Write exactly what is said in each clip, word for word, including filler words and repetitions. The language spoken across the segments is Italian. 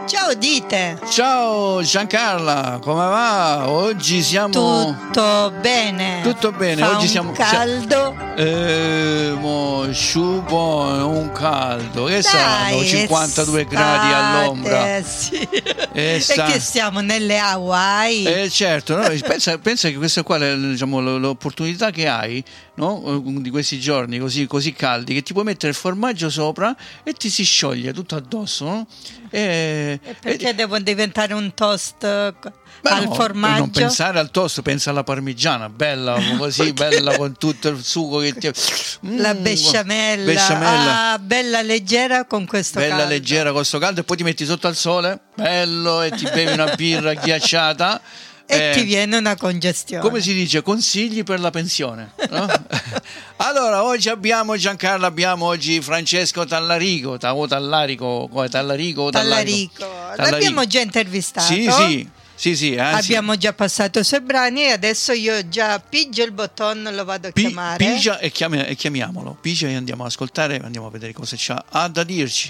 Ciao Dite. Ciao Giancarla, come va? Oggi siamo... Tutto bene. Tutto bene, Fa oggi un siamo... caldo. Eh, mo, sciupo, un caldo. Che Dai, saranno cinquantadue estate, gradi all'ombra. Sì. E E sta- che siamo nelle Hawaii. Eh certo, no? pensa, pensa che questa qua è, diciamo, l- l'opportunità che hai, no? Di questi giorni così, così caldi, che ti puoi mettere il formaggio sopra e ti si scioglie tutto addosso, no? E, E perché e- devo diventare un toast eh, Ma al no, formaggio? non pensare al toast, pensa alla parmigiana, bella così, bella con tutto il sugo che ti... Mm, La besciamella, besciamella. Ah, bella leggera con questo Bella caldo. leggera con sto caldo e poi ti metti sotto al sole, bello, e ti bevi una birra ghiacciata. E eh, ti viene una congestione. Come si dice? Consigli per la pensione, no? Allora, oggi abbiamo Giancarlo, abbiamo oggi Francesco Tallarico, Ta- o Tallarico, come Tallarico o Tallarico? Tallarico. L'abbiamo già intervistato. Sì, sì, sì, sì, anzi, Abbiamo già passato i suoi brani e adesso io già pigio il bottone, lo vado a pi- chiamare. pigia e, chiami- e chiamiamolo, pigia e andiamo ad ascoltare e andiamo a vedere cosa c'ha ha da dirci.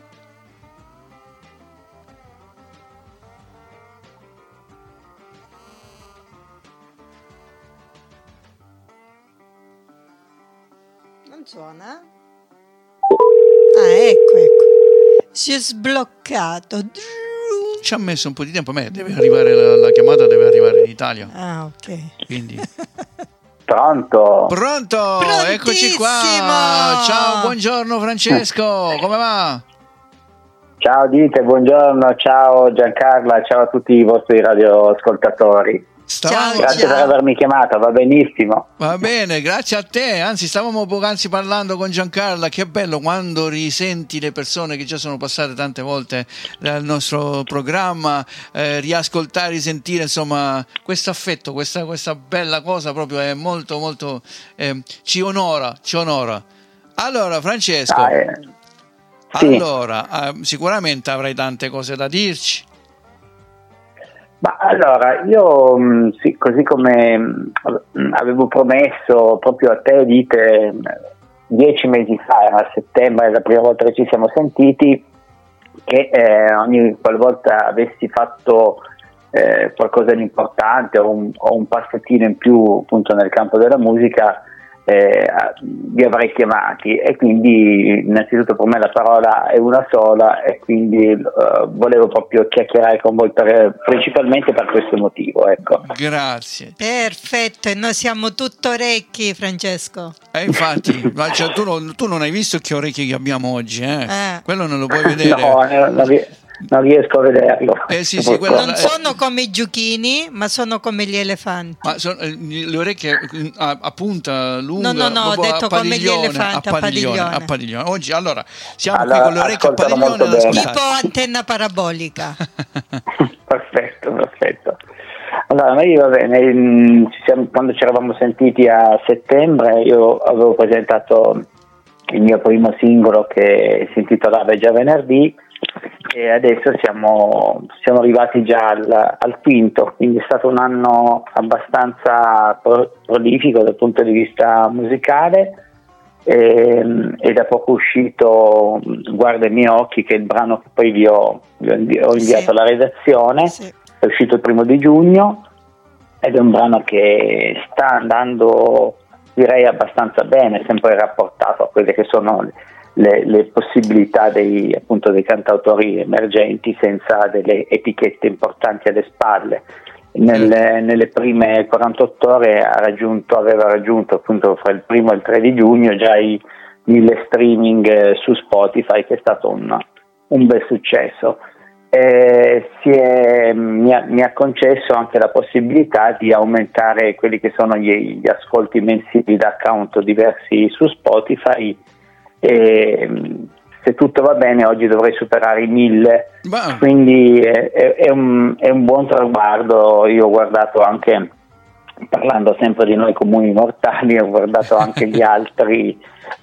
Non suona? Ah, ecco, ecco. Si è sbloccato. Ci ha messo un po' di tempo, a me deve arrivare la, la chiamata deve arrivare in Italia, Ah, ok. quindi... Pronto? Pronto, eccoci qua. Prontissimo! Ciao, buongiorno Francesco, come va? Ciao Dite, buongiorno, ciao Giancarla, ciao a tutti i vostri radioascoltatori. Stavamo... Ciao, Grazie per avermi chiamato, va benissimo. Va bene, grazie a te. Anzi, stavamo poc'anzi parlando con Giancarla. Che bello quando risenti le persone che già sono passate tante volte dal nostro programma, eh, riascoltare, risentire, insomma, questo affetto, questa, questa bella cosa proprio è molto, molto, eh, ci onora, ci onora. Allora, Francesco, Ah, eh, sì. allora, eh, sicuramente avrai tante cose da dirci. Ma allora, io mh, sì, così come mh, avevo promesso proprio a te, Dite, mh, dieci mesi fa, era a settembre, la prima volta che ci siamo sentiti, che eh, ogni qualvolta avessi fatto eh, qualcosa di importante o un, o un passettino in più appunto nel campo della musica, eh, vi avrei chiamati, e quindi innanzitutto per me la parola è una sola e quindi eh, volevo proprio chiacchierare con voi per, principalmente per questo motivo, ecco. Grazie. Perfetto, e noi siamo tutto orecchi, Francesco. E infatti, ma cioè, tu, non, tu non hai visto che orecchie che abbiamo oggi, eh? Eh. Quello non lo puoi vedere. No, eh, non, ri- non riesco a vederlo. Eh sì, sì, quello- Non eh. sono come i giochini, ma sono come gli elefanti. Ma sono, eh, le orecchie a, a punta lunga, No, no, no, ho proprio detto a come gli padiglione, elefanti, a a padiglione, padiglione. a padiglione. Oggi allora siamo Allora, qui con le orecchie a ascoltano padiglione ad molto bene. Tipo ascoltare. antenna parabolica. Perfetto, perfetto. Allora, noi va bene, mh, ci siamo- quando ci eravamo sentiti a settembre io avevo presentato il mio primo singolo che si intitolava Già venerdì, e adesso siamo, siamo arrivati già al, al quinto, quindi è stato un anno abbastanza pro- prolifico dal punto di vista musicale, e, e da poco uscito Guarda i miei occhi, che è il brano che poi vi ho, vi ho invi- ho inviato Sì. alla redazione. Sì. È uscito il primo di giugno ed è un brano che sta andando, direi, abbastanza bene, sempre rapportato a quelle che sono le, le possibilità dei, appunto, dei cantautori emergenti, senza delle etichette importanti alle spalle. Nelle, nelle prime quarantotto ore ha raggiunto, aveva raggiunto appunto fra il primo e il tre di giugno già i mille streaming eh, su Spotify, che è stato un, un bel successo. Eh, si è, mi, ha, mi ha concesso anche la possibilità di aumentare quelli che sono gli, gli ascolti mensili da account diversi su Spotify, e se tutto va bene oggi dovrei superare i mille, Ma- quindi è, è, è, un, è un buon traguardo. Io ho guardato anche, parlando sempre di noi comuni mortali, ho guardato anche gli altri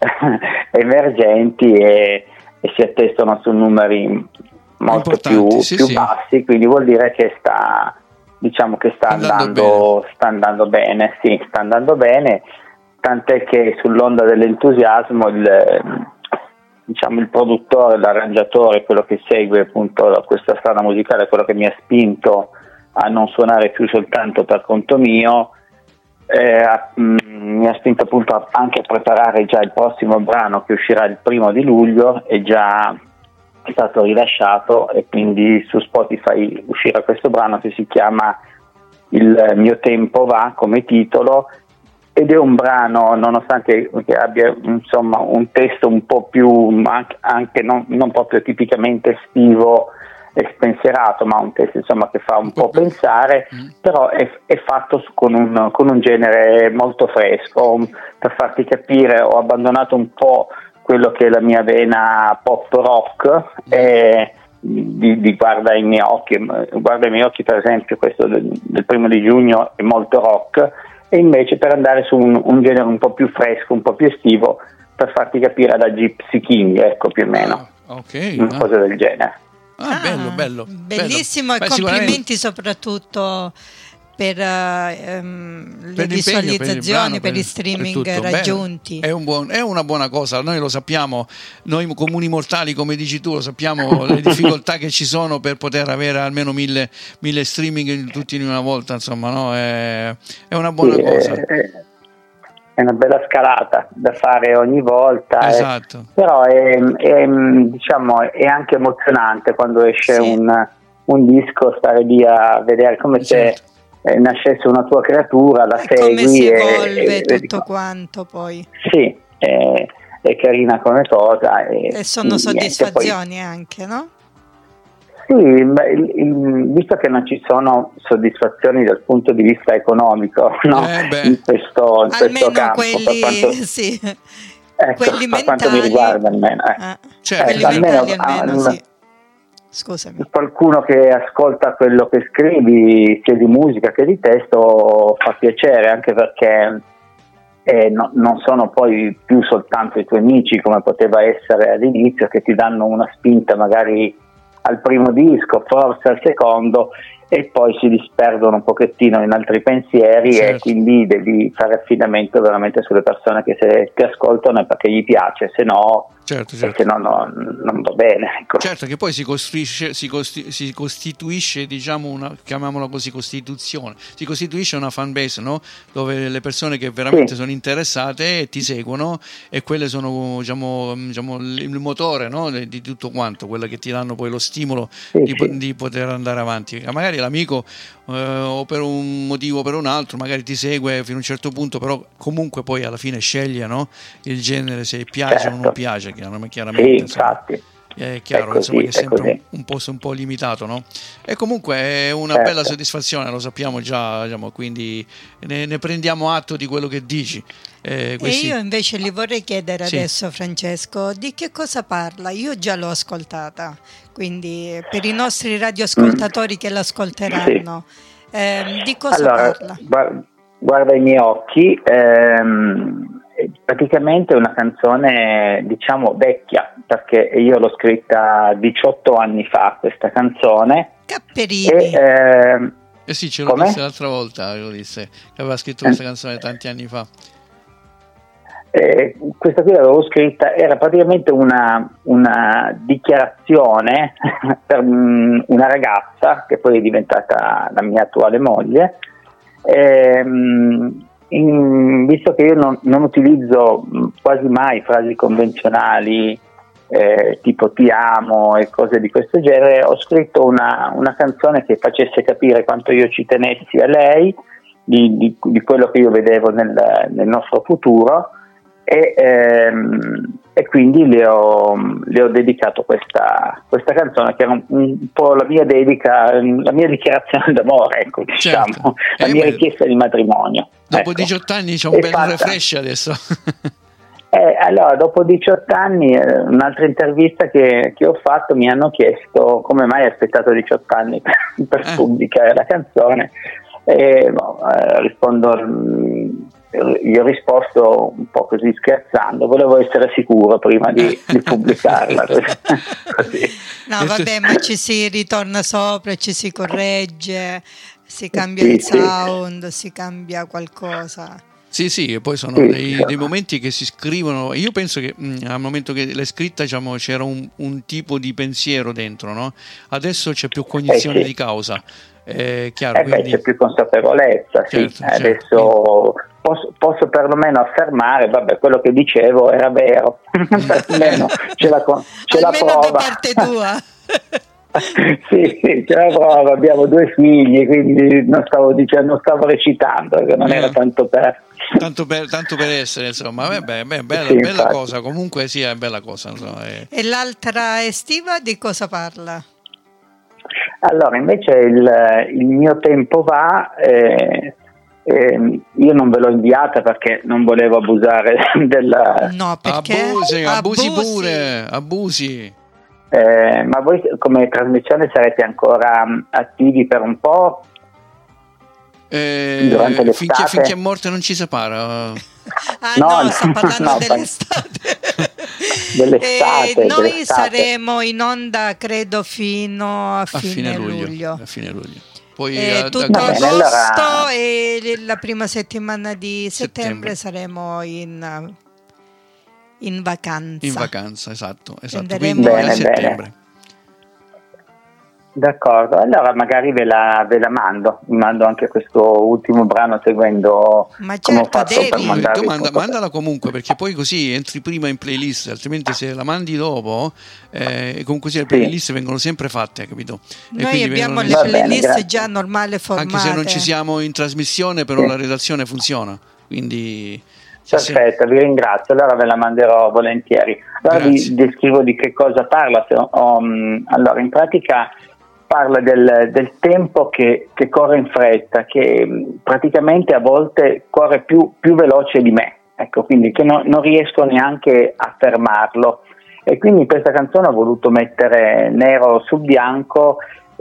emergenti e, e si attestano su numeri molto Importanti, più, sì, più sì. bassi, quindi vuol dire che sta, diciamo che sta Andando andando, sta andando bene, sì, sta andando bene, tant'è che sull'onda dell'entusiasmo il, diciamo il produttore, l'arrangiatore, quello che segue appunto questa strada musicale, quello che mi ha spinto a non suonare più soltanto per conto mio, eh, a, mh, mi ha spinto appunto anche a preparare già il prossimo brano che uscirà il primo di luglio, è già stato rilasciato e quindi su Spotify uscirà questo brano che si chiama Il mio tempo va come titolo, ed è un brano, nonostante che abbia insomma un testo un po' più anche non, non proprio tipicamente estivo e spensierato, ma un testo insomma che fa un po' pensare, però è, è fatto con un, con un genere molto fresco. Per farti capire, ho abbandonato un po' quello che è la mia vena pop rock, e di, di Guarda i miei occhi, Guarda i miei occhi per esempio, questo del, del primo di giugno è molto rock, e invece per andare su un, un genere un po' più fresco, un po' più estivo, per farti capire, da Gypsy King, ecco, più o meno, ah, okay, una ah. cosa del genere. Ah, bello, bello. Bellissimo, bello. E Beh, complimenti soprattutto per, uh, um, le per visualizzazioni, per, per i streaming per raggiunti. Beh, è, un buon, è una buona cosa, noi lo sappiamo, noi comuni mortali, come dici tu, lo sappiamo le difficoltà che ci sono per poter avere almeno mille, mille streaming tutti in una volta, insomma, no? È, è una buona sì, cosa. È, è una bella scalata da fare ogni volta, esatto. eh, però è, è, diciamo, è anche emozionante quando esce sì. un, un disco, stare lì a vedere come certo. se Eh, nascesse una tua creatura, la e segui come si e, evolve e, tutto quanto poi. Sì, è, è carina come cosa. E, e sono soddisfazioni niente, poi, anche, no? Sì, beh, il, il, visto che non ci sono soddisfazioni dal punto di vista economico, no? eh in questo, in almeno questo campo, quelli, per quanto, sì. ecco, quelli per mentali, quanto mi riguarda almeno. Eh. Ah, certo. quelli ecco, mentali almeno, almeno, almeno sì. Scusami. Qualcuno che ascolta quello che scrivi, sia di musica che di testo, fa piacere, anche perché eh, no, non sono poi più soltanto i tuoi amici come poteva essere all'inizio, che ti danno una spinta magari al primo disco, forse al secondo, e poi si disperdono un pochettino in altri pensieri, certo. E quindi devi fare affidamento veramente sulle persone che se ti ascoltano è perché gli piace, se no certo, certo. perché no, no, non va bene, ecco. Certo, che poi si costruisce, si, costi, si costituisce, diciamo, una, chiamiamola così, costituzione, si costituisce una fan base, no? Dove le persone che veramente sì. sono interessate ti seguono, e quelle sono, diciamo, diciamo il motore, no? di tutto quanto, quelle che ti danno poi lo stimolo sì, di, sì. di poter andare avanti. Magari l'amico eh, o per un motivo o per un altro magari ti segue fino a un certo punto, però comunque poi alla fine sceglie, no? Il genere, se piace certo. o non piace, chiaramente. Sì, infatti. È chiaro, è così, insomma, che è sempre è un, un posto un po' limitato, no? E comunque è una certo. bella soddisfazione, lo sappiamo già, diciamo, quindi ne, ne prendiamo atto di quello che dici. Eh, questi... E io invece gli vorrei chiedere sì. adesso, Francesco, di che cosa parla? Io già l'ho ascoltata, quindi per i nostri radioascoltatori mm. che l'ascolteranno, sì. eh, di cosa allora, parla? Guarda, guarda i miei occhi, ehm, praticamente è una canzone, diciamo, vecchia, perché io l'ho scritta diciotto anni fa, questa canzone. Capperini. E, ehm, eh sì, ce lo com'è? disse l'altra volta, lo disse, che aveva scritto questa eh. canzone tanti anni fa. Eh, questa qui l'avevo scritta, era praticamente una, una dichiarazione per una ragazza che poi è diventata la mia attuale moglie. Ehm, in, visto che io non, non utilizzo quasi mai frasi convenzionali eh, tipo ti amo e cose di questo genere, ho scritto una, una canzone che facesse capire quanto io ci tenessi a lei, di, di, di quello che io vedevo nel, nel nostro futuro. E, ehm, e quindi le ho, le ho dedicato questa, questa canzone, che era un, un po' la mia dedica, la mia dichiarazione d'amore, ecco, diciamo, certo. la eh mia beh, richiesta di matrimonio. Dopo ecco. diciotto anni c'è un bel fatta. refresh adesso. eh, allora, dopo diciotto anni, eh, un'altra intervista che, che ho fatto, mi hanno chiesto come mai hai aspettato diciotto anni per, per eh. pubblicare la canzone, e no, eh, rispondo... Mh, gli ho risposto un po' così scherzando, volevo essere sicuro prima di, di pubblicarla. Così. No, vabbè, ma ci si ritorna sopra, ci si corregge, si cambia sì, il sì. sound, si cambia qualcosa. Sì, sì, e poi sono Sì, dei, sì. dei momenti che si scrivono. Io penso che mh, al momento che l'hai scritta, diciamo, c'era un, un tipo di pensiero dentro, no? Adesso c'è più cognizione Eh sì. di causa, è chiaro, Eh beh, quindi c'è più consapevolezza, sì. certo, certo. Adesso posso, posso perlomeno affermare, vabbè, quello che dicevo era vero, almeno c'è la, co- c'è la almeno da prova. parte tua. Sì, sì, c'è la prova, abbiamo due figli, quindi non stavo dicendo, non stavo recitando, che non No. era tanto per... Tanto per, tanto per essere, insomma, vabbè, beh, bella, Sì, bella infatti. cosa, comunque sì, è bella cosa, insomma, è- E l'altra estiva di cosa parla? Allora, invece il, il mio tempo va, eh, eh, io non ve l'ho inviata perché non volevo abusare della... No, perché? abusi, abusi Abusi. pure, abusi. Eh, ma voi come trasmissione sarete ancora mh, attivi per un po'? Eh, Durante l'estate? finché, finché è morte non ci separa. Ah No, no, no, sto parlando no, dell'estate. Dell'estate, Eh, noi dell'estate. saremo in onda credo fino a A fine, fine luglio, luglio. a fine luglio. Poi E eh, tutto da- Va bene, agosto allora- e la prima settimana di Settembre. settembre, saremo in, in vacanza. in vacanza, esatto, esatto. Prenderemo- Quindi Bene, a settembre. D'accordo, allora magari ve la, ve la mando, vi mando anche questo ultimo brano seguendo Ma come ho certo, fatto devi. per Tu mandarvi manda- tutto. mandala comunque, perché poi così entri prima in playlist, altrimenti se la mandi dopo, eh, comunque sì, le Sì. playlist vengono sempre fatte, capito? E Noi quindi abbiamo vengono- le Va bene, playlist grazie. già normale formate. anche se non ci siamo in trasmissione, però Sì. la redazione funziona, quindi sì, sì. Perfetto, vi ringrazio, allora ve la manderò volentieri. Allora Grazie. vi descrivo di che cosa parla. Se- um, allora, in pratica parla del, del tempo che, che corre in fretta, che mh, praticamente a volte corre più, più veloce di me, ecco, quindi che no- non riesco neanche a fermarlo. E quindi in questa canzone ho voluto mettere nero su bianco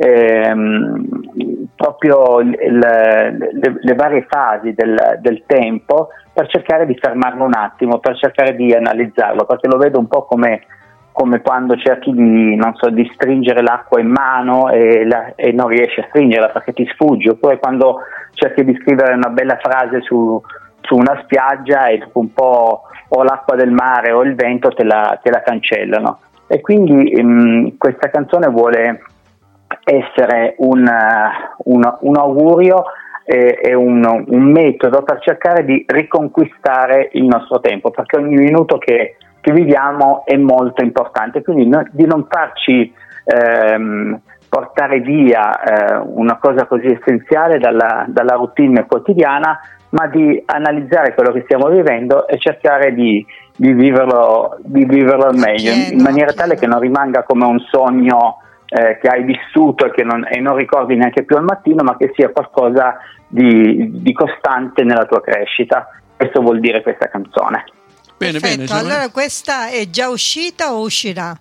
ehm, proprio il- il- le, le varie fasi del, del tempo, per cercare di fermarlo un attimo, per cercare di analizzarlo, perché lo vedo un po' come, come quando cerchi di, non so, di stringere l'acqua in mano e, la- e non riesci a stringerla perché ti sfugge, oppure quando cerchi di scrivere una bella frase su, su una spiaggia e dopo un po' o l'acqua del mare o il vento te la, te la cancellano. E quindi ehm, questa canzone vuole essere un, uh, un, un augurio e, e un, un metodo per cercare di riconquistare il nostro tempo, perché ogni minuto che, che viviamo è molto importante, quindi no, di non farci ehm, portare via eh, una cosa così essenziale dalla, dalla routine quotidiana, ma di analizzare quello che stiamo vivendo e cercare di, di, viverlo, di viverlo al meglio, Pieno, in maniera pieno. tale che non rimanga come un sogno eh, che hai vissuto e che non, e non ricordi neanche più al mattino, ma che sia qualcosa di, di costante nella tua crescita. Questo vuol dire questa canzone. Bene, Perfetto, bene. insomma. allora questa è già uscita o uscirà?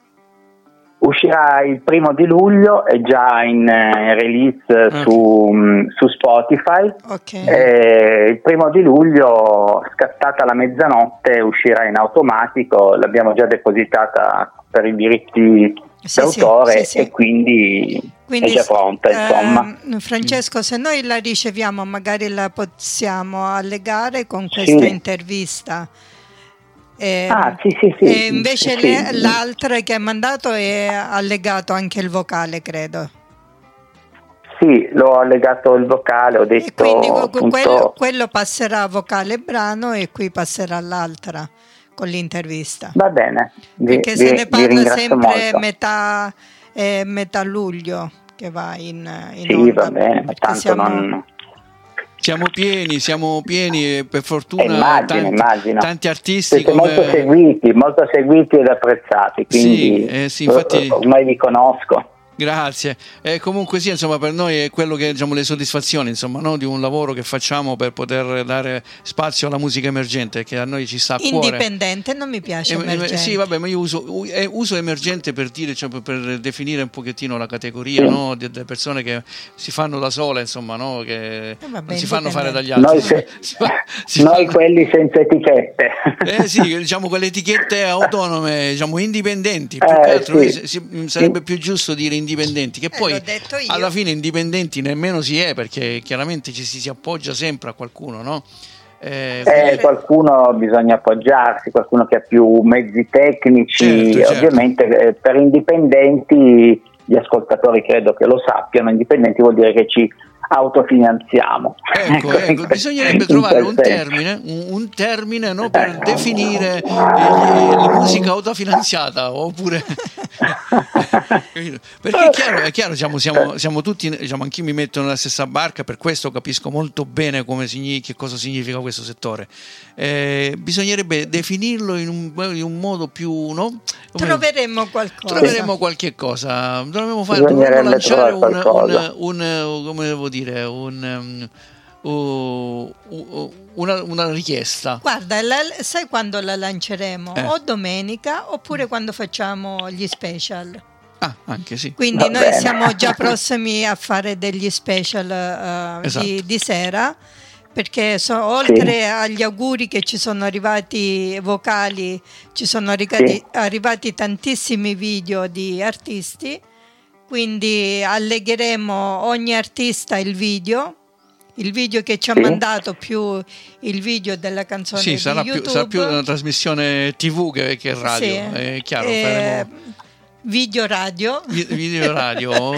Uscirà il primo di luglio, è già in eh, release Ok. su, mh, su Spotify. Ok. Eh, il primo di luglio, scattata la mezzanotte, uscirà in automatico, l'abbiamo già depositata per i diritti Sì, d'autore sì, sì, sì. e quindi, Quindi, è già pronta, insomma. ehm, Francesco, se noi la riceviamo, magari la possiamo allegare con questa Sì. intervista. Ehm, Ah, sì, sì, sì. E invece Sì, le- sì. l'altra che hai mandato è allegato anche il vocale, credo. Sì, l'ho allegato il vocale, ho E detto quindi que- appunto... quello, quello passerà vocale brano e qui passerà l'altra con l'intervista. Va bene, vi, Perché vi- se ne vi parla ringrazio sempre molto. metà, eh, metà luglio che va in, in Sì, onda. va bene, ma perché tanto siamo- non... Siamo pieni, siamo pieni e per Eh, fortuna immagino, tanti, immagino. tanti artisti Siete come... molto seguiti, molto seguiti ed apprezzati, quindi Sì, eh, sì, infatti- ormai vi conosco. Grazie. E comunque sì, insomma, per noi è quello che diciamo le soddisfazioni, insomma, no? Di un lavoro che facciamo per poter dare spazio alla musica emergente, che a noi ci sta a cuore. Indipendente, non mi piace Eh, eh, emergente. sì, vabbè, ma io uso, u- eh, uso emergente per dire, cioè, per- per definire un pochettino la categoria, Sì. no? De- delle persone che si fanno da sole, insomma, no? Che Eh, vabbè, non si fanno fare dagli indipendente. altri. Noi, se- Si fa- si noi fanno- quelli senza etichette. eh sì, diciamo quelle etichette autonome, diciamo indipendenti, più Eh, che altro sì. si- si- sarebbe più giusto dire indipendenti, che Eh, poi l'ho detto io. alla fine indipendenti nemmeno si è, perché chiaramente ci si, si appoggia sempre a qualcuno, no? Eh, eh, qualcuno bisogna appoggiarsi, qualcuno che ha più mezzi tecnici, certo, certo. Ovviamente eh, per indipendenti, gli ascoltatori credo che lo sappiano, indipendenti vuol dire che ci autofinanziamo. Ecco, ecco, bisognerebbe trovare un termine, un, un termine no, per definire la musica autofinanziata, oppure perché è chiaro, è chiaro diciamo, siamo, siamo tutti, diciamo, anch'io mi metto nella stessa barca, per questo capisco molto bene come significa, che cosa significa questo settore. Eh, bisognerebbe definirlo in un, in un modo più, no? Troveremo qualcosa. Troveremo qualche cosa. Dovremmo fare, dovremmo lanciare un, un, un, un, come devo dire, un, um, uh, una, una richiesta. Guarda, la, sai quando la lanceremo? Eh. O domenica oppure quando facciamo gli special. Ah, anche sì. Quindi Va noi bene. siamo già prossimi a fare degli special uh, Esatto. di, di sera, perché so, oltre Sì. agli auguri che ci sono arrivati vocali, ci sono arrivati, Sì. arrivati tantissimi video di artisti, quindi allegheremo ogni artista il video, il video che ci ha Sì. mandato più il video della canzone Sì, di sarà più, YouTube. sarà più una trasmissione tivù che, che radio, Sì. è chiaro. Eh, Faremo video radio. vi- video radio.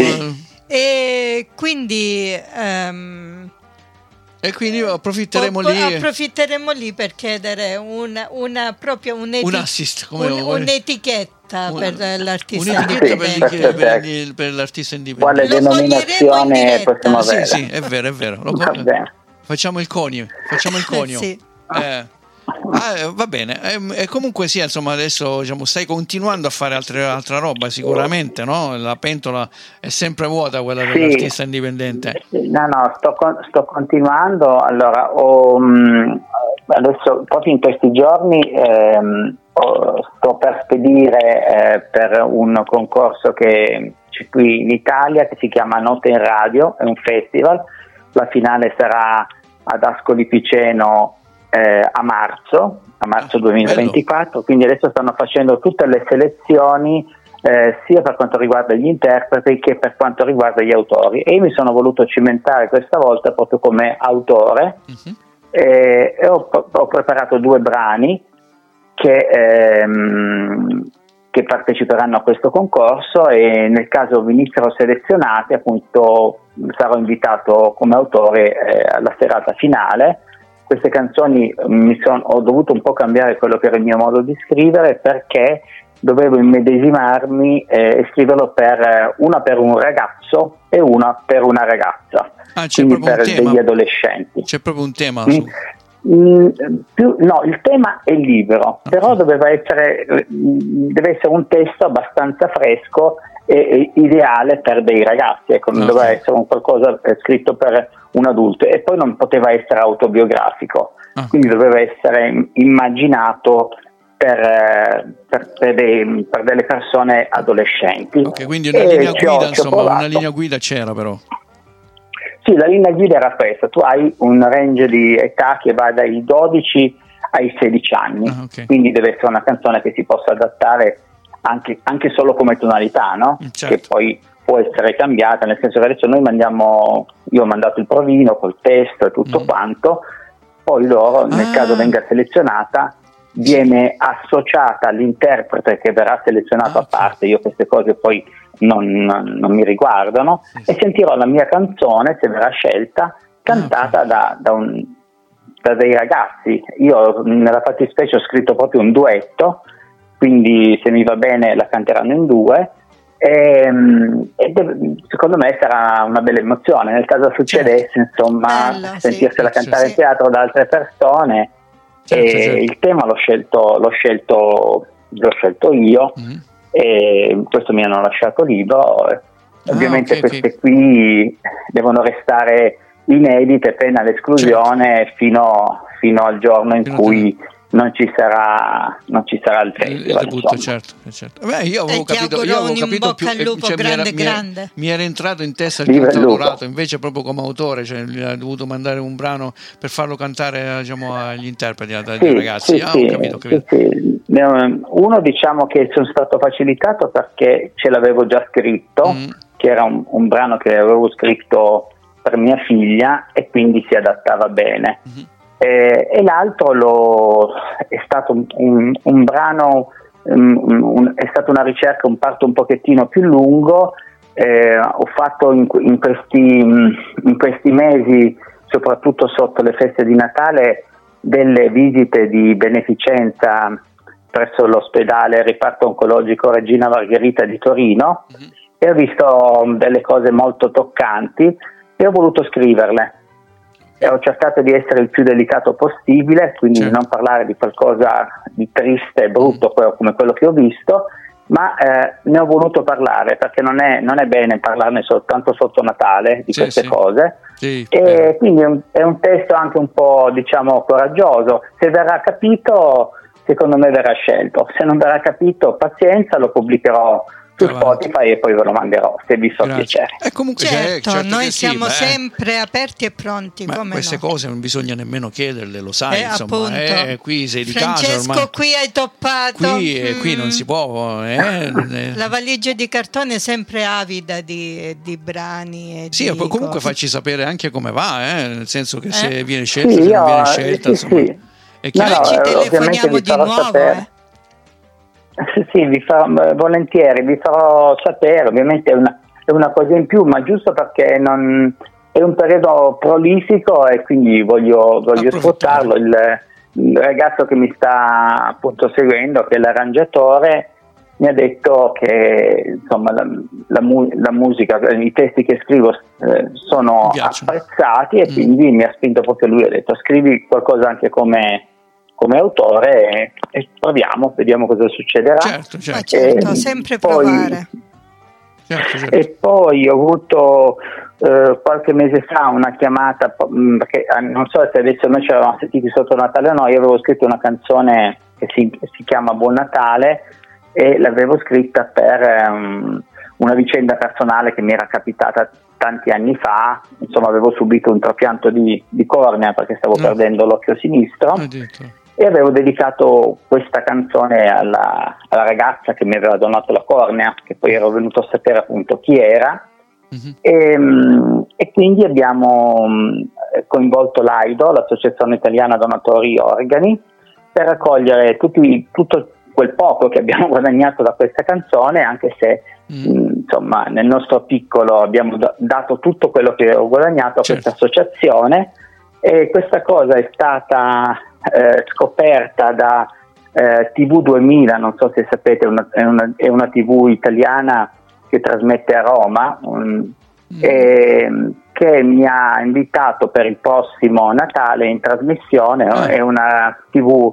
E quindi ehm, E quindi approfitteremo po- lì. approfitteremo lì per chiedere una, una proprio un'eti- Un assist, come un- vuoi. un'etichetta Un- per l'artista un'etichetta per, indipendente. gli- per, gli- per l'artista indipendente. Quale Lo toglieremo in denominazione diretta. possiamo Sì, avere? sì, è vero, è vero. Lo- Va bene. facciamo il conio, facciamo il conio. Sì. Eh. Ah, eh, va bene, e comunque sì, insomma, adesso diciamo, stai continuando a fare altre, altra roba sicuramente, no? La pentola è sempre vuota, quella Sì. dell'artista indipendente. No, no, sto, con- sto continuando. Allora, ho, mh, adesso proprio in questi giorni ehm, ho- sto per spedire eh, per un concorso che c'è qui in Italia, che si chiama Note in Radio, è un festival. La finale sarà ad Ascoli Piceno eh, a marzo, a marzo Ah, duemilaventiquattro, bello. Quindi adesso stanno facendo tutte le selezioni eh, sia per quanto riguarda gli interpreti che per quanto riguarda gli autori, e io mi sono voluto cimentare questa volta proprio come autore. Uh-huh. eh, e ho, ho preparato due brani che, ehm, che parteciperanno a questo concorso, e nel caso venissero selezionati appunto sarò invitato come autore eh, alla serata finale. Queste canzoni mi son, ho dovuto un po' cambiare quello che era il mio modo di scrivere, perché dovevo immedesimarmi eh, e scriverlo per una per un ragazzo e una per una ragazza, Ah, c'è quindi proprio per un tema. degli adolescenti. C'è proprio un tema. Mm. Su. Mm, più, no, il tema è libero, okay. Però doveva essere, deve essere un testo abbastanza fresco e, e ideale per dei ragazzi, ecco, non okay. doveva essere un qualcosa scritto per un adulto, e poi non poteva essere autobiografico, ah. quindi doveva essere immaginato per, per, per, dei, per delle persone adolescenti. Ok, quindi una linea guida, insomma, una linea guida c'era però. Sì, la linea guida era questa: tu hai un range di età che va dai dodici ai sedici anni, ah, okay. Quindi deve essere una canzone che si possa adattare anche, anche solo come tonalità, no? Certo. Che poi può essere cambiata, nel senso che adesso noi mandiamo, io ho mandato il provino col testo e tutto mm. quanto, poi loro, nel ah. caso venga selezionata, viene associata all'interprete che verrà selezionato ah, a parte. Io queste cose poi non, non mi riguardano, sì, sì. E sentirò la mia canzone, se verrà scelta, cantata ah, okay. da, da, un, da dei ragazzi. Io nella fattispecie ho scritto proprio un duetto, quindi se mi va bene la canteranno in due, e, e deve, secondo me sarà una bella emozione nel caso succedesse, certo. Insomma, Bella, sentirsela sì, cantare sì. in teatro da altre persone. Certo, e certo. Il tema l'ho scelto, l'ho scelto, l'ho scelto io, mm. e questo mi hanno lasciato libero. Ah, Ovviamente okay, queste okay. qui devono restare inedite, pena l'esclusione, certo. fino, fino al giorno in fino cui non ci sarà non ci sarà il festival, il debutto, certo, certo. Beh, io avevo e capito, io avevo capito più, lupo, cioè, grande, mi, era, grande. Mi, era, mi era entrato in testa il canto dorato, invece proprio come autore, cioè gli ha dovuto mandare un brano per farlo cantare, diciamo, agli interpreti, agli sì, ragazzi. Sì, ah, sì, ho capito, ho capito. Sì, sì. Uno, diciamo che sono stato facilitato perché ce l'avevo già scritto, mm. che era un, un brano che avevo scritto per mia figlia, e quindi si adattava bene. Mm-hmm. eh, e l'altro lo, è stato un, un, un brano, un, un, è stata una ricerca, un parto un pochettino più lungo. Eh, ho fatto in, in, questi, in questi mesi, soprattutto sotto le feste di Natale, delle visite di beneficenza presso l'ospedale Reparto Oncologico Regina Margherita di Torino, mm-hmm. e ho visto delle cose molto toccanti e ho voluto scriverle. E ho cercato di essere il più delicato possibile, quindi certo. non parlare di qualcosa di triste e brutto mm. come quello che ho visto, ma eh, ne ho voluto parlare perché non è, non è bene parlarne soltanto sotto Natale di sì, queste sì. cose. Sì, e eh. quindi è un, è un testo anche un po', diciamo, coraggioso. Se verrà capito, secondo me verrà scelto. Se non verrà capito, pazienza, lo pubblicherò su Spotify e poi ve lo manderò se vi fa Grazie. piacere. E comunque certo, certo noi siamo sì, sempre eh. aperti e pronti. Ma come queste no. cose non bisogna nemmeno chiederle, lo sai, eh, insomma, eh, qui sei di Francesco, casa ormai. qui hai toppato. Qui, mm. qui non si può. Eh. La valigia di cartone è sempre avida di, di brani. E sì, di comunque cose. facci sapere anche come va, eh, nel senso che eh? se viene scelta, sì, se io, non viene scelta, sì, insomma. Sì. È chiaro. Noi no, ci telefoniamo di nuovo, eh. Sì, sì, vi farò, volentieri, vi farò sapere, ovviamente è una, è una cosa in più, ma giusto perché non, è un periodo prolifico e quindi voglio, voglio sfruttarlo. Il, il ragazzo che mi sta appunto seguendo, che è l'arrangiatore, mi ha detto che insomma la, la, la musica, i testi che scrivo eh, sono apprezzati e mm. quindi mi ha spinto proprio lui, ha detto scrivi qualcosa anche come come autore e, e proviamo, vediamo cosa succederà. Certo, certo. certo, sempre poi, provare. Certo, certo. E poi ho avuto eh, qualche mese fa una chiamata, perché non so se adesso noi ci eravamo sentiti sotto Natale o no, io avevo scritto una canzone che si, si chiama Buon Natale e l'avevo scritta per um, una vicenda personale che mi era capitata tanti anni fa. Insomma, avevo subito un trapianto di, di cornea perché stavo no. perdendo l'occhio sinistro. E avevo dedicato questa canzone alla, alla ragazza che mi aveva donato la cornea, che poi ero venuto a sapere appunto chi era. Mm-hmm. E, e quindi abbiamo coinvolto l'AIDO, l'Associazione Italiana Donatori Organi, per raccogliere tutti, tutto quel poco che abbiamo guadagnato da questa canzone, anche se mm. mh, insomma nel nostro piccolo abbiamo d- dato tutto quello che ho guadagnato a certo. questa associazione. E questa cosa è stata eh, scoperta da eh, T V duemila, non so se sapete, una, è, una, è una tivù italiana che trasmette a Roma, um, mm. e, che mi ha invitato per il prossimo Natale in trasmissione. Mm. È una tivù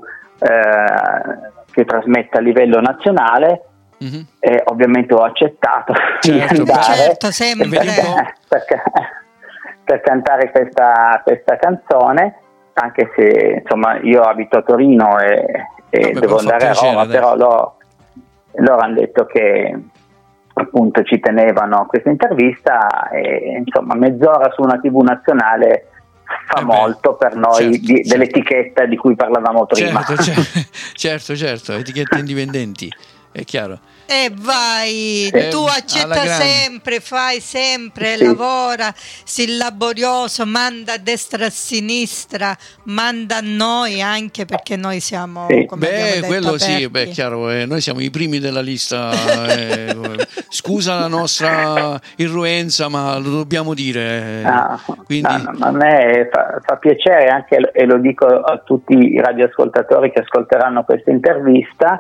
eh, che trasmette a livello nazionale. Mm-hmm. E ovviamente ho accettato certo, di andare certo, sempre. perché per cantare questa, questa canzone, anche se insomma io abito a Torino e, e no, devo andare a Roma, adesso. Però lo, loro hanno detto che appunto ci tenevano a questa intervista e insomma mezz'ora su una tivù nazionale fa eh molto beh, per noi certo, di, certo. dell'etichetta di cui parlavamo prima. Certo, certo, certo, certo, etichette indipendenti, è chiaro. E vai, eh, tu accetta sempre, fai sempre, sì. lavora, sei laborioso, manda a destra e a sinistra, manda a noi anche perché noi siamo sì. come beh, detto, quello aperti. Sì, beh, chiaro, eh, noi siamo i primi della lista. eh, scusa la nostra irruenza, ma lo dobbiamo dire. No, Quindi... no, no, a me fa, fa piacere anche, e lo dico a tutti i radioascoltatori che ascolteranno questa intervista.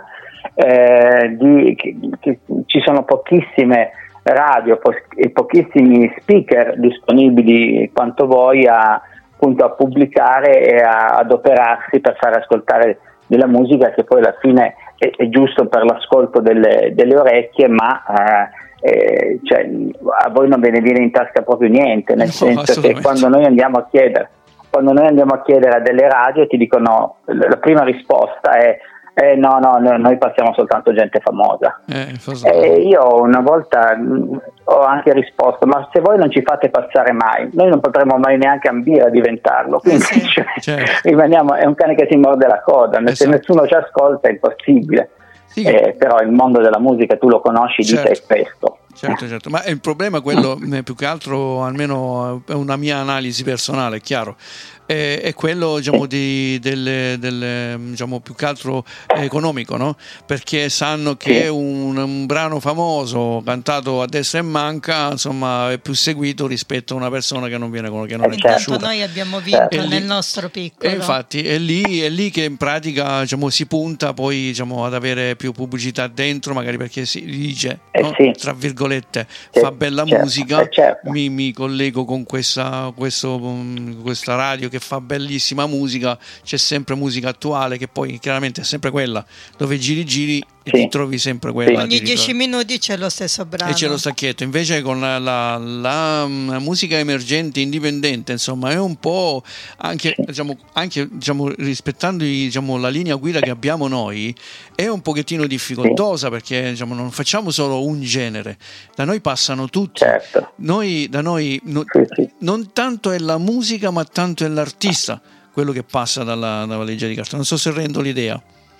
Eh, di, che, che ci sono pochissime radio po- e pochissimi speaker disponibili quanto voi a, appunto, a pubblicare e a adoperarsi per far ascoltare della musica che poi alla fine è, è giusto per l'ascolto delle, delle orecchie, ma eh, eh, cioè, a voi non ve ne viene in tasca proprio niente, nel no, senso che quando noi andiamo a chiedere quando noi andiamo a chiedere a delle radio ti dicono, la prima risposta è Eh, no, no, noi passiamo soltanto gente famosa. Eh, eh, io una volta mh, ho anche risposto, ma se voi non ci fate passare mai, noi non potremo mai neanche ambire a diventarlo. Quindi eh sì, cioè, certo. rimaniamo, è un cane che si morde la coda, esatto. Se nessuno ci ascolta è impossibile. Sì. Eh, però il mondo della musica tu lo conosci, certo. Di te spesso. Certo, certo, ma il problema è quello, più che altro, almeno è una mia analisi personale, è chiaro, è, è quello, diciamo, di, del, del, diciamo, più che altro economico, no? Perché sanno che un, un brano famoso cantato a destra e manca, insomma, è più seguito rispetto a una persona che non viene che non è Intanto conosciuta. noi abbiamo vinto E nel lì- nostro piccolo. E infatti è lì, è lì che in pratica, diciamo, si punta poi, diciamo, ad avere più pubblicità dentro, magari perché si dice, Eh no? sì. Tra virgolette, Sì, fa bella certo, musica, eh, certo. mi, mi collego con questa, questo, um, questa radio che fa bellissima musica, c'è sempre musica attuale che poi chiaramente è sempre quella, dove giri giri e Sì. ti trovi sempre quella. Ogni ti dieci ritrovi. minuti c'è lo stesso brano. E c'è lo stacchetto, invece con la, la- la, um, musica emergente indipendente, insomma, è un po' anche, diciamo, anche diciamo, rispettando i- diciamo, la linea guida che abbiamo noi, è un pochettino difficoltosa perché, diciamo, non facciamo solo un genere, da noi passano tutti. Certo. Noi, da noi no- Sì, sì. non tanto è la musica, ma tanto è l'artista quello che passa dalla, dalla valigia di cartone. Non so se rendo l'idea.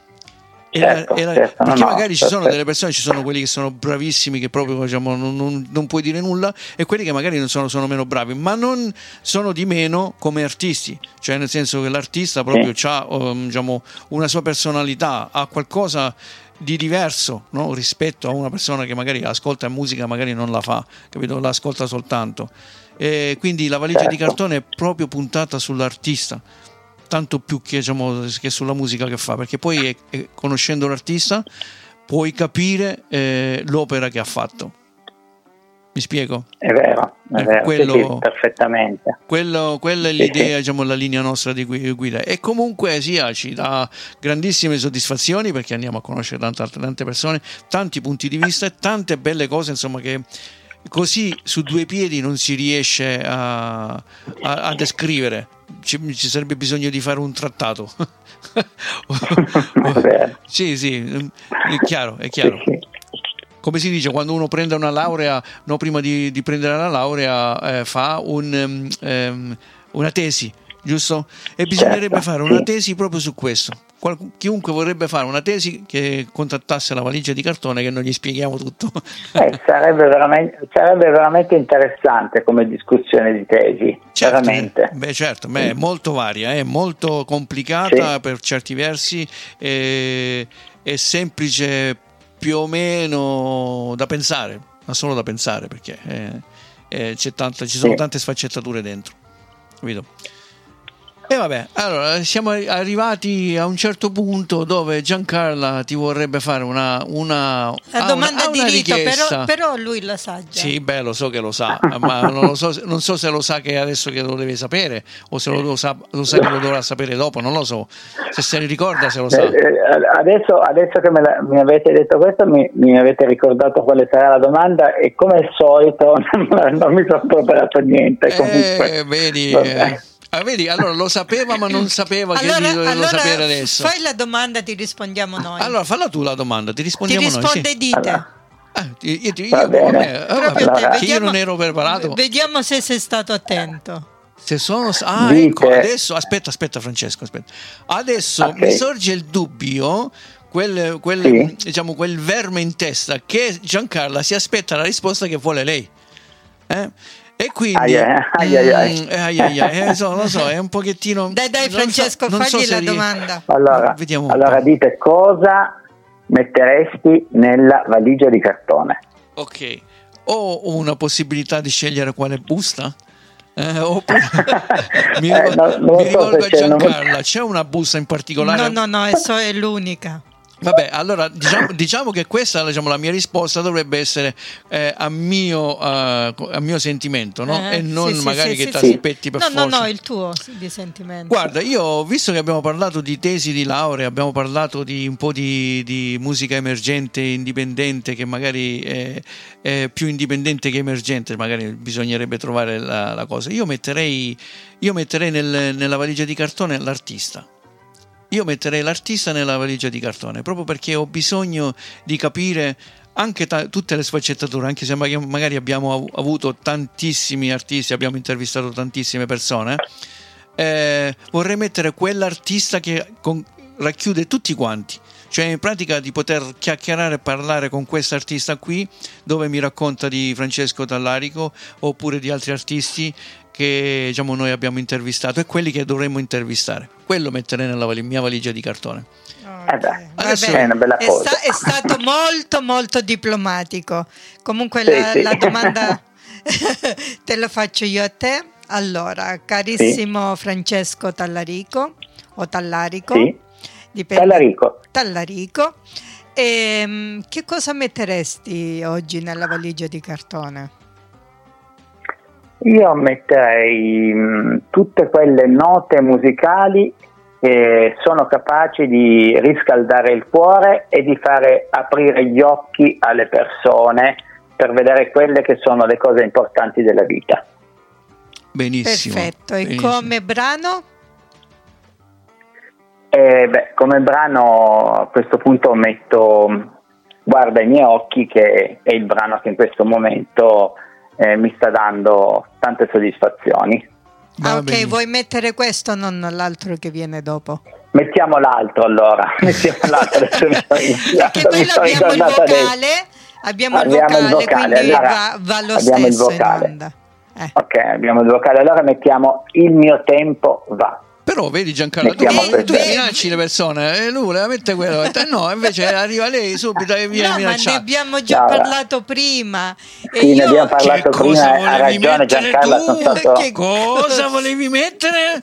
E la- Certo, e la- certo, no, perché no, magari ci sono perfetto. delle persone, ci sono quelli che sono bravissimi, che proprio, diciamo, non, non- non puoi dire nulla, e quelli che magari non sono, sono meno bravi, ma non sono di meno come artisti, cioè nel senso che l'artista proprio ha, diciamo, una sua personalità, ha qualcosa di diverso, no? Rispetto a una persona che magari ascolta musica, magari non la fa, capito? L'ascolta soltanto. E quindi la valigia di Certo. cartone è proprio puntata sull'artista, tanto più che, diciamo, che sulla musica che fa, perché poi è- è- conoscendo l'artista puoi capire eh, l'opera che ha fatto. Mi spiego? È vero, è Eh, vero, quello- sì, sì, perfettamente. Quello, quella è Sì, l'idea, sì. diciamo, la linea nostra di gui- guida, e comunque sia ci dà grandissime soddisfazioni perché andiamo a conoscere tante, tante persone, tanti punti di vista e tante belle cose, insomma, che così su due piedi non si riesce a, a, a descrivere. Ci, ci sarebbe bisogno di fare un trattato. È vero. Sì, sì, è chiaro, è chiaro. Sì, sì. Come si dice, quando uno prende una laurea, no, prima di, di prendere la laurea, eh, fa un, ehm, ehm, una tesi, giusto? E bisognerebbe Certo, fare una sì. tesi proprio su questo. Qual- chiunque vorrebbe fare una tesi che contattasse la valigia di cartone, che non gli spieghiamo tutto. Eh, sarebbe, veramente, sarebbe veramente interessante come discussione di tesi, Certo, veramente. beh, certo, beh, è molto varia, è molto complicata Sì. per certi versi, e, è semplice più o meno da pensare, ma solo da pensare, perché eh, eh, c'è tanta, ci sono Sì. tante sfaccettature dentro, capito? E vabbè, allora siamo arrivati a un certo punto dove Giancarla ti vorrebbe fare una, una, La ha domanda una, ha di una rito, richiesta. però, però lui la sa già. Sì, beh, lo so che lo sa, ma non, lo so, non so se lo sa che adesso che lo deve sapere, o se lo, lo sa, lo sa che lo dovrà sapere dopo, non lo so. Se se ne ricorda, se lo sa. Eh, eh, Adesso, adesso che me la- mi avete detto questo, mi, mi avete ricordato quale sarà la domanda, e come al solito non mi sono preparato niente. Comunque. Eh, vedi, Vabbè. eh, ah, vedi, allora lo sapeva, ma non sapeva che Allora, gli doveva allora sapere adesso. fai la domanda, ti rispondiamo noi. Allora, falla tu la domanda, ti ti rispondiamo noi. risponde Sì. Dite. Allora. Ah, io, io, io, Va bene. vabbè, eh, Proprio vabbè, te, allora, che io vediamo- non ero preparato. Vediamo se sei stato attento. Se sono, ah, Dite. ecco, adesso aspetta, aspetta, Francesco, aspetta. Adesso Ok. mi sorge il dubbio, quel, quel, Sì. diciamo, quel verme in testa, che Giancarla si aspetta la risposta che vuole lei. Eh? E quindi, Ai, ai, ai, ai. mm, eh, ai, ai, ai, eh, so, lo so, è un pochettino. Dai, dai, non so- Francesco, non so fagli se la ri- domanda. Allora, Vediamo un allora po'. dite cosa metteresti nella valigia di cartone. Ok, ho una possibilità di scegliere quale busta? Eh, oppure mi, Eh, rivol- no, non mi so rivolgo se a c'è una- Giancarla, c'è una busta in particolare? No, no, no, è, so- è l'unica. Vabbè, allora diciamo, diciamo che questa, diciamo, la mia risposta dovrebbe essere eh, a, mio, eh, a mio sentimento, no? Eh, E non sì, sì, magari sì, che sì, ti sì. aspetti per No, forza. no, no, il tuo di sentimento. Guarda, io, visto che abbiamo parlato di tesi di laurea, abbiamo parlato di un po' di, di musica emergente, indipendente, che magari è, è più indipendente che emergente, magari bisognerebbe trovare la, la cosa. Io metterei, io metterei nel- nella valigia di cartone l'artista. Io metterei l'artista nella valigia di cartone, proprio perché ho bisogno di capire anche ta- tutte le sfaccettature, anche se magari magari abbiamo av- avuto tantissimi artisti, abbiamo intervistato tantissime persone. Eh, vorrei mettere quell'artista che con- racchiude tutti quanti, cioè in pratica di poter chiacchierare e parlare con questo artista qui, dove mi racconta di Francesco Tallarico oppure di altri artisti che diciamo noi abbiamo intervistato e quelli che dovremmo intervistare. Quello metterei nella vali- mia valigia di cartone. Eh beh, Adesso è una bella È, cosa. sta- è stato molto molto diplomatico. Comunque Sì, la, sì. la domanda te la faccio io a te. Allora, carissimo Sì. Francesco Tallarico o Tallarico, Sì. dipende- Tallarico. Tallarico, ehm, che cosa metteresti oggi nella valigia di cartone? Io metterei mh, tutte quelle note musicali che sono capaci di riscaldare il cuore e di fare aprire gli occhi alle persone per vedere quelle che sono le cose importanti della vita. benissimo. Perfetto, e benissimo. come brano? E, beh, come brano a questo punto metto Guarda i miei occhi, che è il brano che in questo momento eh, mi sta dando tante soddisfazioni. Va Ah, ok, benissimo. vuoi mettere questo, non l'altro che viene dopo? Mettiamo l'altro allora, mettiamo l'altro, adesso mi sono, Perché mi quello sono abbiamo il ricordato adesso. vocale, abbiamo, il Abbiamo il vocale, vocale, quindi allora va, va lo abbiamo il stesso in vocale. onda. Eh. Ok, abbiamo il vocale, allora mettiamo Il mio tempo va. Però vedi Giancarlo, tu, Mettiamo tu questo. minacci le persone e lui la mette quello e te no, invece arriva lei subito e viene No, ma ne minacciato. abbiamo già No, parlato prima. E Sì, ne io abbiamo parlato Che prima, cosa ha volevi ragione mettere Giancarlo, tu? sono stato, Che- Cosa volevi mettere?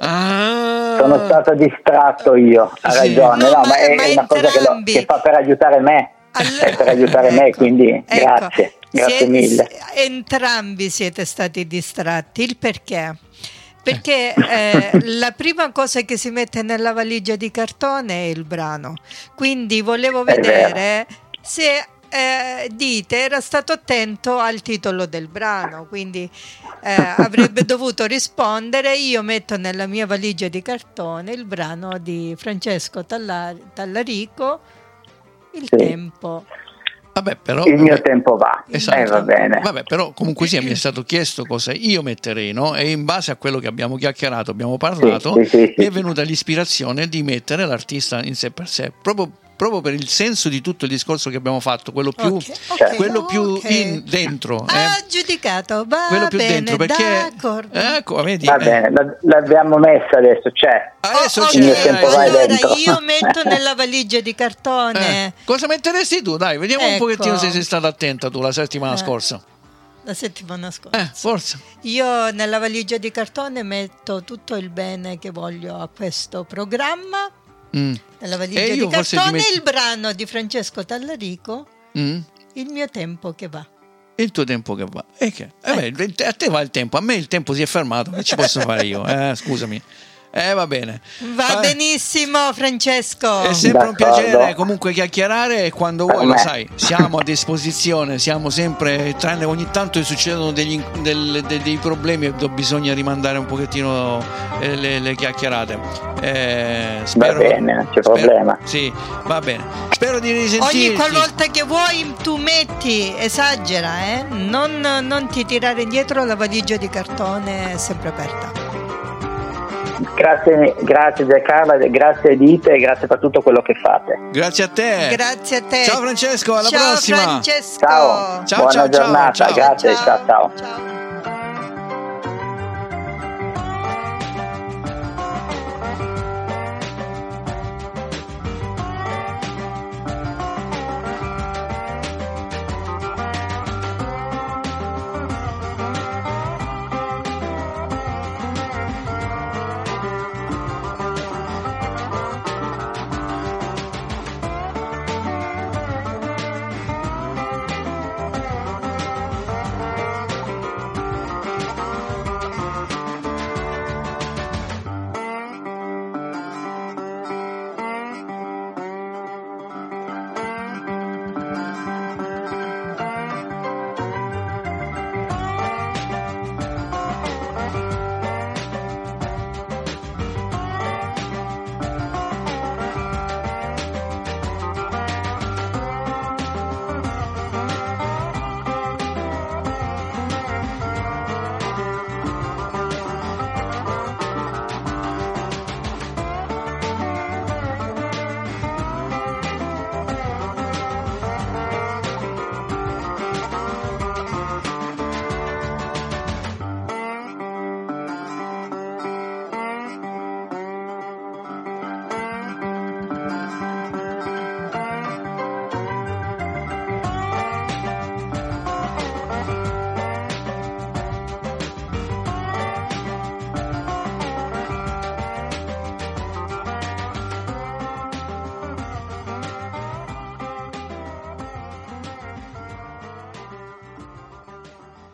Ah. sono stato distratto io, ha Sì. ragione, No, no, ma- ma è ma una cosa che, lo- entrambi. che fa per aiutare me, Allora- è per aiutare me, ecco, quindi ecco. grazie, grazie Sie- mille. Entrambi siete stati distratti. Il perché? Perché eh, la prima cosa che si mette nella valigia di cartone è il brano. Quindi volevo È vedere se eh, Dite era stato attento al titolo del brano, quindi eh, avrebbe dovuto rispondere: io metto nella mia valigia di cartone il brano di Francesco Tallar- Tallarico, Il Sì. tempo. Vabbè, però Il mio vabbè, tempo va, esatto. eh, va bene. Vabbè, però comunque sia mi è stato chiesto cosa io metterei, no? E in base a quello che abbiamo chiacchierato, abbiamo parlato, Sì, sì, sì, mi è sì. venuta l'ispirazione di mettere l'artista in sé per sé, proprio, proprio per il senso di tutto il discorso che abbiamo fatto, quello più, Ok, ok, quello più ok. in dentro, eh? Ha giudicato, va quello più bene, dentro, perché d'accordo. ecco, vedi, Va eh, bene, la- l'abbiamo messa adesso, c'è. adesso Oh, c'è, Il mio tempo eh, va allora dentro. io metto nella valigia di cartone eh, cosa metteresti tu? Dai, vediamo Ecco. un pochettino se sei stata attenta tu la settimana Eh. scorsa. la settimana scorsa. Eh, forza. Io nella valigia di cartone metto tutto il bene che voglio a questo programma. Mm. Nella valigia E di io forse cartone ti metto- il brano di Francesco Tallarico, Mm. Il mio tempo che va. Il tuo tempo che va. E che? Eh beh, il- a te va il tempo, a me il tempo si è fermato, che ci posso fare io? Eh, scusami. Eh, va bene. Va Eh, benissimo Francesco. È sempre un D'accordo. piacere comunque chiacchierare e quando Per vuoi, lo me. sai, siamo a disposizione, siamo sempre, tranne ogni tanto succedono degli, del- de- dei problemi e do- bisogna rimandare un pochettino eh, le, le chiacchierate. Eh, spero, bene, non c'è spero- problema. Sì, va bene. Spero di risentirti. Ogni qualvolta che vuoi tu metti, esagera, eh? non, non ti tirare indietro, la valigia di cartone è sempre aperta. Grazie, grazie Giancarlo, grazie Dite e grazie per tutto quello che fate. Grazie a te. Grazie a te. Ciao Francesco, alla Ciao prossima. Francesco. Ciao, Ciao, buona ciao, ciao, giornata, ciao. grazie, ciao ciao. Ciao.